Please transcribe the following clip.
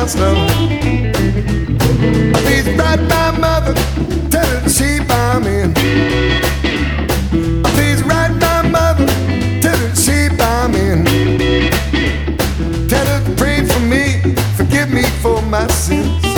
slow. Please write my mother, tell her to sheep I'm in. Please write my mother, tell her to sheep I'm in. Tell her to pray for me, forgive me for my sins.